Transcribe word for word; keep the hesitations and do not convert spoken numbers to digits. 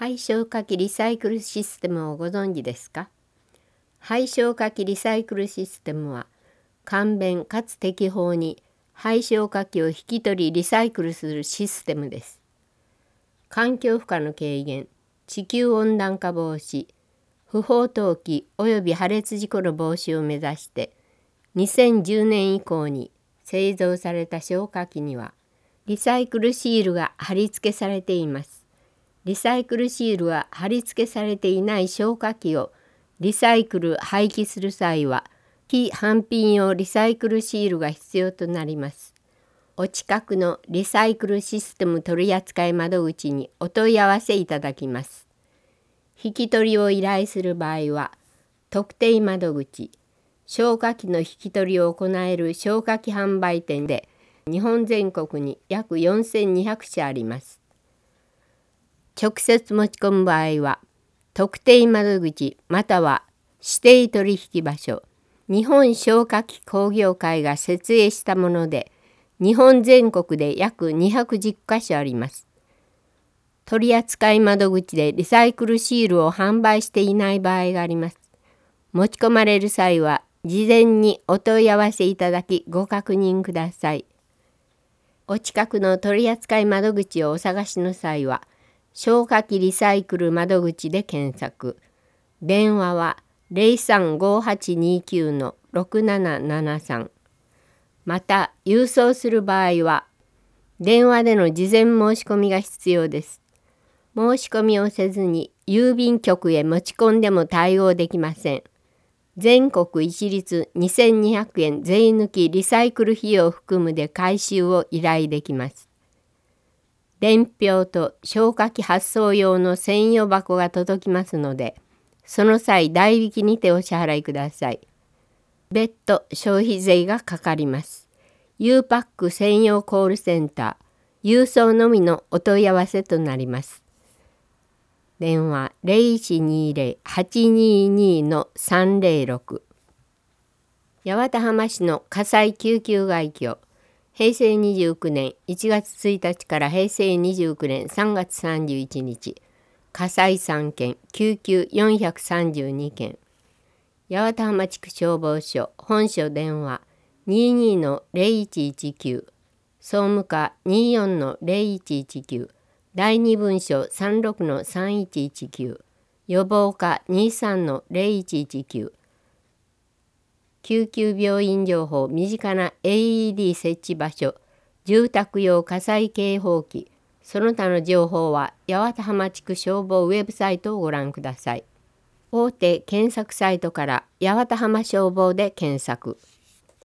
廃消火器リサイクルシステムをご存知ですか？廃消火器リサイクルシステムは簡便かつ適法に廃消火器を引き取りリサイクルするシステムです。環境負荷の軽減、地球温暖化防止、不法投棄及び破裂事故の防止を目指してにせんじゅうねん以降に製造された消火器にはリサイクルシールが貼り付けされています。リサイクルシールが貼り付けされていない消火器をリサイクル・廃棄する際は非販品用リサイクルシールが必要となります。お近くのリサイクルシステム取扱窓口にお問い合わせいただきます。引き取りを依頼する場合は特定窓口、消火器の引き取りを行える消火器販売店で日本全国に約よんせんにひゃくしゃあります。直接持ち込む場合は特定窓口または指定取引場所、日本消火器工業会が設営したもので日本全国で約にひゃくじゅっかしょあります。取扱窓口でリサイクルシールを販売していない場合があります。持ち込まれる際は事前にお問い合わせいただきご確認ください。お近くの取扱窓口をお探しの際は消火器リサイクル窓口で検索。電話は ゼロさんごはちにきゅうのろくななななさん。また郵送する場合は電話での事前申し込みが必要です。申し込みをせずに郵便局へ持ち込んでも対応できません。全国一律にせんにひゃくえん税抜きリサイクル費用を含むで回収を依頼できます。伝票と消火器発送用の専用箱が届きますので、その際代引きにてお支払いください。別途消費税がかかります。ゆうパック専用コールセンター、郵送のみのお問い合わせとなります。電話 ゼロいちにゼロ はちにに のさんゼロろく。八幡浜市の火災救急外局。へいせいにじゅうきゅうねんいちがつついたちからへいせいにじゅうきゅうねんさんがつさんじゅういちにち、火災さんけん、救急よんひゃくさんじゅうにけん。八幡浜地区消防署本所電話 にじゅうにのゼロいちいちきゅう、総務課 にじゅうよんのゼロいちいちきゅう、第二分署 さんじゅうろくのさんいちいちきゅう、予防課 にじゅうさんのゼロいちいちきゅう、救急病院情報身近な エーイーディー 設置場所、住宅用火災警報器、その他の情報は八幡浜地区消防ウェブサイトをご覧ください。大手検索サイトから八幡浜消防で検索。